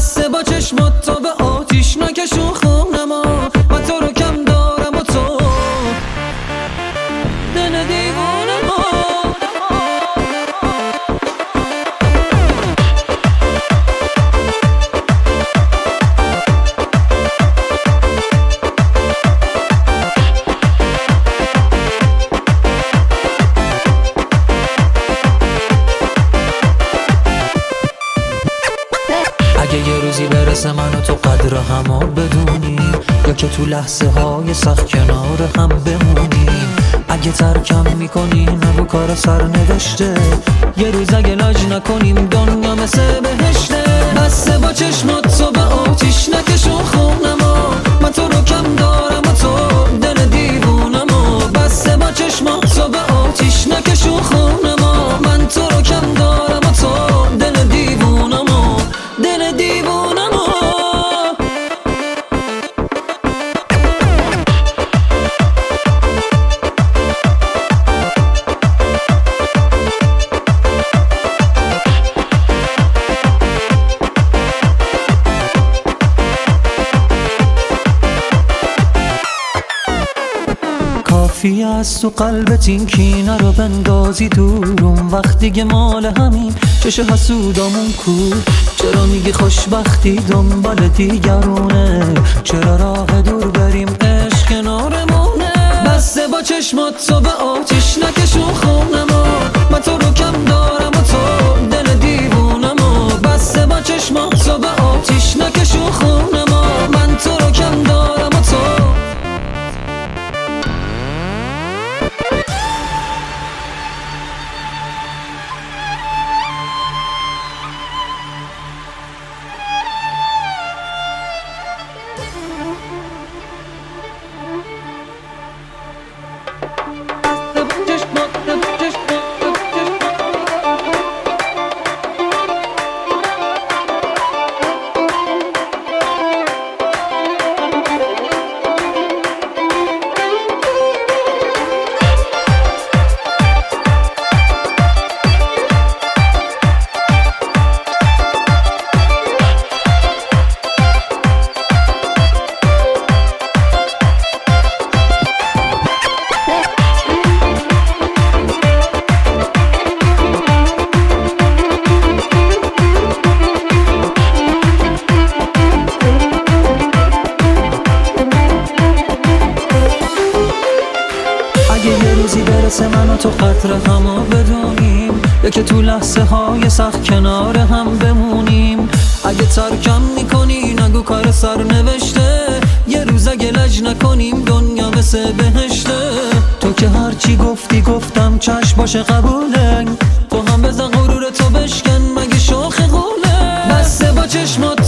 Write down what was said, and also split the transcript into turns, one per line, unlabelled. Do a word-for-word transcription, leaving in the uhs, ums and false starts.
بسته با چشمات تا به آتیش نکشون خونما و تو رو کم دارم و تو دل دیوونما. اگه یه روزی برسه من و تو قدر همو بدونیم، یا که تو لحظه های سخت کنار هم بمونیم. اگه ترکم میکنی نگو کار سر نوشته، یه روز اگه لاج نکنیم دنیا مثل بهشته. بسته با چشمات تو به آتیش نکشون خونما من تو رو کم دارم و تو دل دیوونمو. بسته با چشمات تو به آتیش نکشون خونما من تو رو کم دارم و تو دل دیوونمو دل دیوونمو. کافی است تو قلبت این کینه رو بندازی دورم، وقت دیگه مال همین چش حسودامون کو. چرا میگی خوشبختی دنبال دیگرونه، چرا راه دور بریم عشق کنارمونه. بسته با چشمات تو به آتیش نکشون خونما من تو رو کم دارم و تو دل دیوونمو. بسته با چشمات تو به آتیش نکشون خونما من تو رو کم دارم و تو. برسه من و تو قدر همو بدونیم، یا که تو لحظه های سخت کنار هم بمونیم. اگه ترکم میکنی نگو کار سر نوشته، یه روز اگه لج نکنیم دنیا مثل بهشته. تو که هرچی گفتی گفتم چشم باشه قبوله، تو هم بزن غرور تو بشکن مگه شوخ قوله. بسته با چشمات